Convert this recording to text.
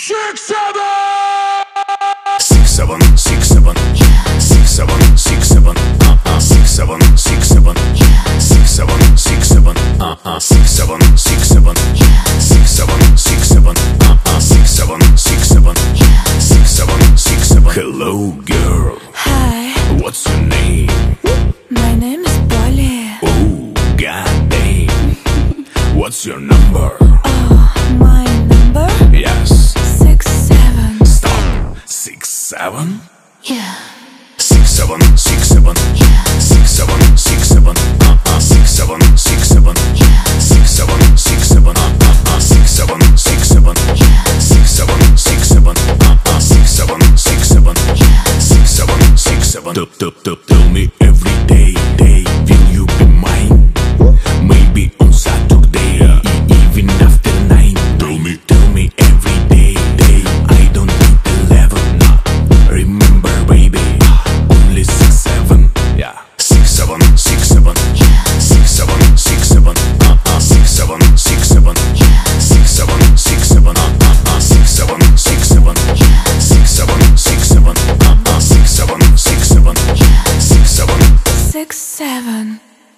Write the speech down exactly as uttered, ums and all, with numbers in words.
Six seven, six seven, six seven, six seven, six seven, uh uh, six seven, six seven, six seven, six seven, uh uh, six seven, six seven, six seven, six seven, uh uh, six seven, six seven, six seven, six seven. Hello, girl. Hi. What's your name? My name is Polly. Oh, goddamn. What's your number? Oh, my number? Yes. Six seven. Stop. Six seven. Yeah. Six seven six seven. Six seven six seven. Uh uh. Six seven six seven. Six seven six seven. Uh uh. Six seven six seven. Six seven six seven. Uh uh. Six seven six seven. Six seven six seven. Tell tell tell tell me